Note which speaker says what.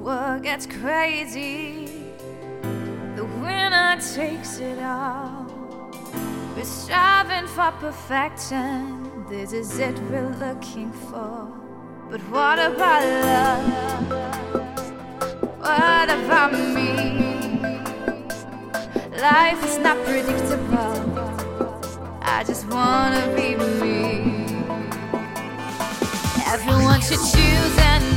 Speaker 1: world gets crazy, the winner takes it all. We're striving for perfection, this is it we're looking for. But what about love? What about me? Life is not predictable, I just wanna be me. Everyone should choose and